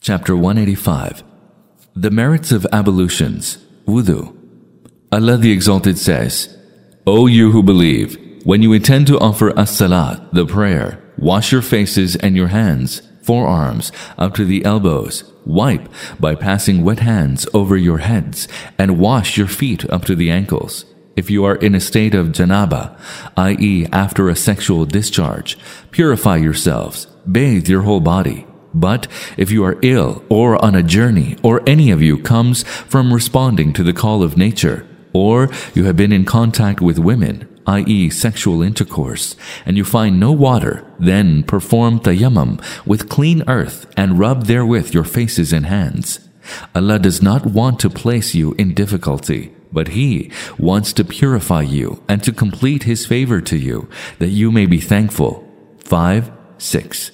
Chapter 185. The merits of ablutions, wudu. Allah the Exalted says, O you who believe, when you intend to offer as-salat, the prayer, wash your faces and your hands, forearms, up to the elbows, wipe by passing wet hands over your heads, and wash your feet up to the ankles. If you are in a state of janaba, i.e. after a sexual discharge, purify yourselves, bathe your whole body. But if you are ill or on a journey, or any of you comes from responding to the call of nature, or you have been in contact with women, i.e. sexual intercourse, and you find no water, then perform tayammum with clean earth and rub therewith your faces and hands. Allah does not want to place you in difficulty, but He wants to purify you and to complete His favor to you, that you may be thankful. 5-6.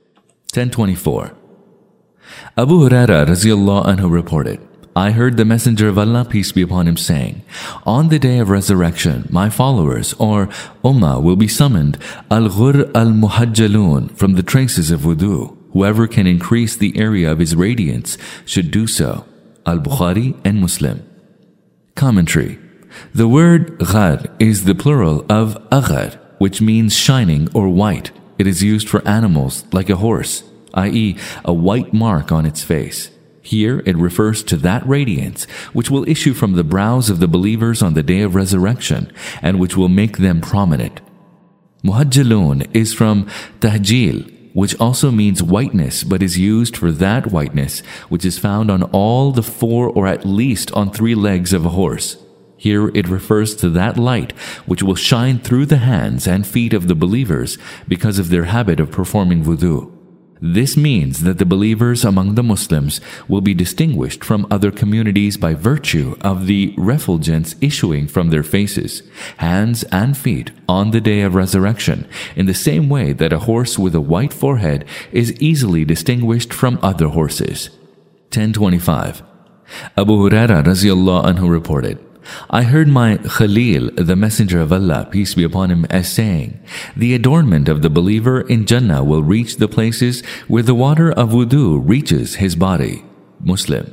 1024. Abu Hurairah radhiyallahu anhu reported, I heard the Messenger of Allah, peace be upon him, saying, on the day of resurrection, my followers, or ummah, will be summoned al-ghur al-muhajjalun, from the traces of wudu. Whoever can increase the area of his radiance should do so. Al-Bukhari and Muslim. Commentary. The word ghar is the plural of aghar, which means shining or white. It is used for animals like a horse, i.e. a white mark on its face. Here it refers to that radiance which will issue from the brows of the believers on the day of resurrection and which will make them prominent. Muhajjalun is from tahjil, which also means whiteness, but is used for that whiteness which is found on all the four or at least on 3 legs of a horse. Here it refers to that light which will shine through the hands and feet of the believers because of their habit of performing wudu. This means that the believers among the Muslims will be distinguished from other communities by virtue of the refulgence issuing from their faces, hands and feet on the day of resurrection, in the same way that a horse with a white forehead is easily distinguished from other horses. 1025. Abu Hurairah radhiyallahu anhu reported, I heard my Khalil, the Messenger of Allah, peace be upon him, as saying, the adornment of the believer in Jannah will reach the places where the water of wudu reaches his body. Muslim.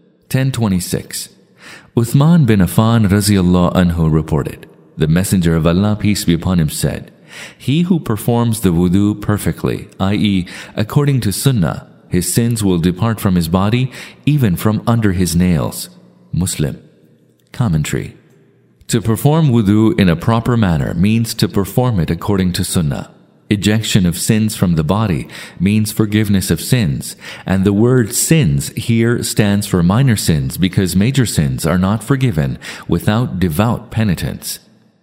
1026. Uthman bin Affan radhiyallahu anhu reported, the Messenger of Allah, peace be upon him, said, he who performs the wudu perfectly, i.e. according to sunnah, his sins will depart from his body, even from under his nails. Muslim. Commentary. To perform wudu in a proper manner means to perform it according to sunnah. Ejection of sins from the body means forgiveness of sins, and the word sins here stands for minor sins because major sins are not forgiven without devout penitence.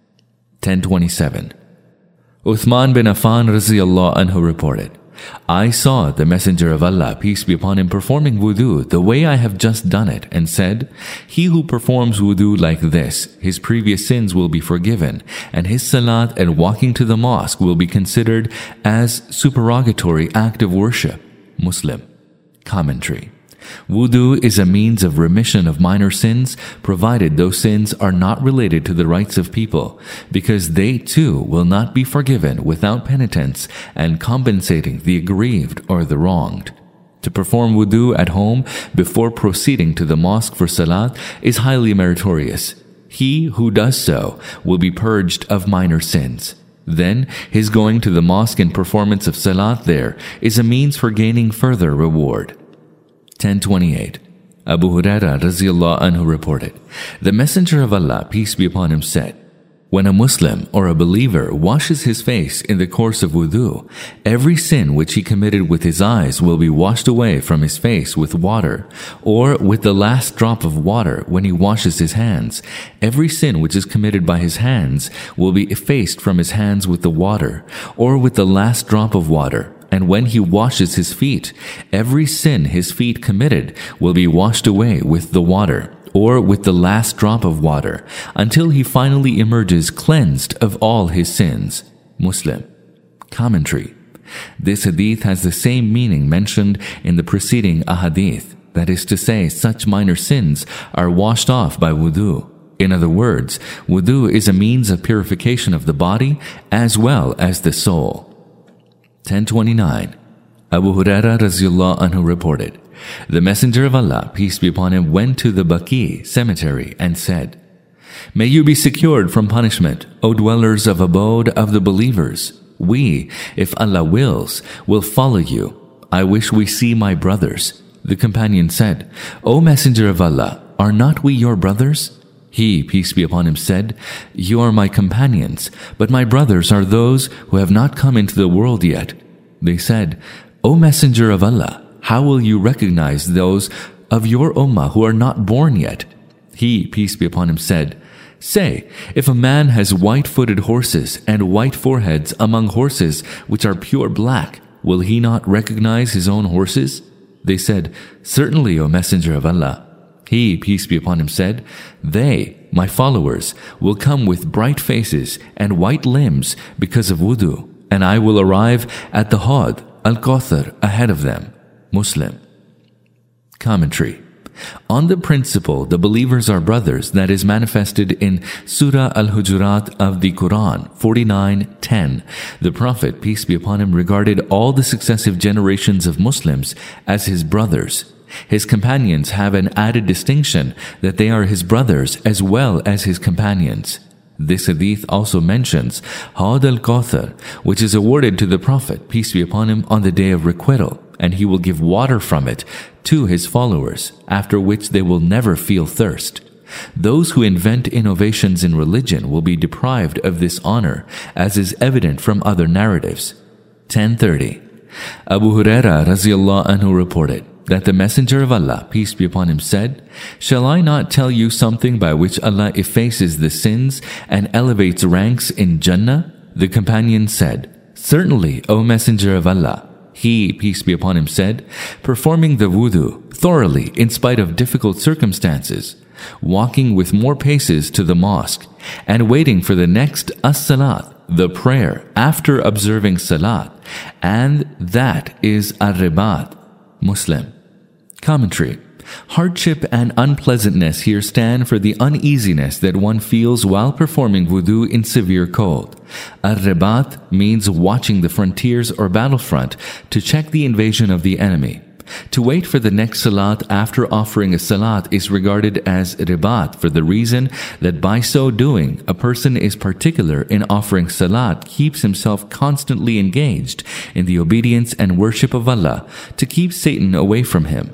1027. Uthman bin Affan radhiyallahu anhu reported, I saw the Messenger of Allah, peace be upon him, performing wudu the way I have just done it, and said, he who performs wudu like this, his previous sins will be forgiven, and his salat and walking to the mosque will be considered as supererogatory act of worship. Muslim. Commentary. Wudu is a means of remission of minor sins, provided those sins are not related to the rights of people, because they too will not be forgiven without penitence and compensating the aggrieved or the wronged. To perform wudu at home before proceeding to the mosque for salat is highly meritorious. He who does so will be purged of minor sins. Then his going to the mosque and performance of salat there is a means for gaining further reward. 1028. Abu Hurairah radhiyallahu anhu reported, the Messenger of Allah, peace be upon him, said, when a Muslim or a believer washes his face in the course of wudu, every sin which he committed with his eyes will be washed away from his face with water, or with the last drop of water when he washes his hands. Every sin which is committed by his hands will be effaced from his hands with the water, or with the last drop of water. And when he washes his feet, every sin his feet committed will be washed away with the water, or with the last drop of water, until he finally emerges cleansed of all his sins. Muslim. Commentary. This hadith has the same meaning mentioned in the preceding ahadith, that is to say, such minor sins are washed off by wudu. In other words, wudu is a means of purification of the body as well as the soul. 1029. Abu Huraira radhiyallahu anhu reported, the Messenger of Allah, peace be upon him, went to the Baqi cemetery and said, "May you be secured from punishment, O dwellers of abode of the believers. We, if Allah wills, will follow you. I wish we see my brothers." The companion said, "O Messenger of Allah, are not we your brothers?" He, peace be upon him, said, "You are my companions, but my brothers are those who have not come into the world yet." They said, "O Messenger of Allah, how will you recognize those of your ummah who are not born yet?" He, peace be upon him, said, "Say, if a man has white-footed horses and white foreheads among horses which are pure black, will he not recognize his own horses?" They said, "Certainly, O Messenger of Allah." He, peace be upon him, said, "They, my followers, will come with bright faces and white limbs because of wudu, and I will arrive at the Hawd, Al-Kawthar, ahead of them." Muslim. Commentary. On the principle, the believers are brothers, that is manifested in Surah Al-Hujurat of the Quran 49:10, the Prophet, peace be upon him, regarded all the successive generations of Muslims as his brothers. His companions have an added distinction that they are his brothers as well as his companions. This hadith also mentions Hawd al-Kawthar, which is awarded to the Prophet, peace be upon him, on the day of requital, and he will give water from it to his followers, after which they will never feel thirst. Those who invent innovations in religion will be deprived of this honor, as is evident from other narratives. 1030. Abu Huraira radhiyallahu anhu reported that the Messenger of Allah, peace be upon him, said, "Shall I not tell you something by which Allah effaces the sins and elevates ranks in Jannah?" The companion said, "Certainly, O Messenger of Allah." He, peace be upon him, said, "Performing the wudu thoroughly in spite of difficult circumstances, walking with more paces to the mosque, and waiting for the next as-salat, the prayer after observing salat, and that is ar-ribat." Muslim. Commentary. Hardship and unpleasantness here stand for the uneasiness that one feels while performing wudu in severe cold. Ar-ribat means watching the frontiers or battlefront to check the invasion of the enemy. To wait for the next salat after offering a salat is regarded as ribat for the reason that by so doing, a person is particular in offering salat, keeps himself constantly engaged in the obedience and worship of Allah to keep Satan away from him.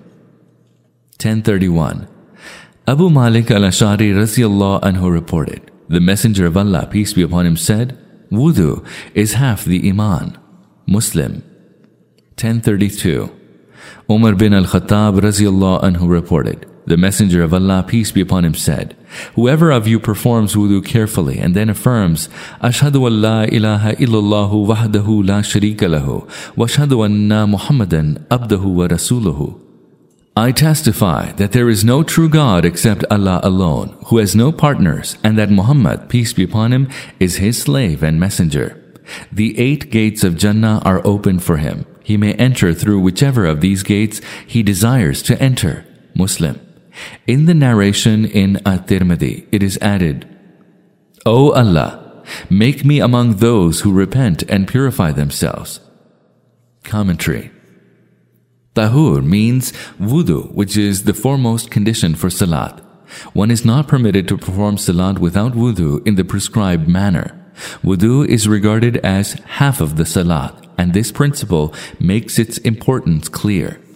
1031. Abu Malik al-Ash'ari radhiyallahu anhu reported, the Messenger of Allah, peace be upon him, said, "Wudu is half the iman." Muslim. 1032. Umar bin al-Khattab radhiyallahu anhu reported, the Messenger of Allah, peace be upon him, said, "Whoever of you performs wudu carefully and then affirms, Ashhadu an la ilaha illallahu wahdahu la sharika lahu, wa ashhadu anna Muhammadan abdahu wa rasuluhu. I testify that there is no true God except Allah alone, who has no partners, and that Muhammad, peace be upon him, is his slave and messenger. The 8 gates of Jannah are open for him. He may enter through whichever of these gates he desires to enter." Muslim. In the narration in At-Tirmidhi, it is added, "O Allah, make me among those who repent and purify themselves." Commentary. Tahur means wudu, which is the foremost condition for salat. One is not permitted to perform salat without wudu in the prescribed manner. Wudu is regarded as half of the salat, and this principle makes its importance clear.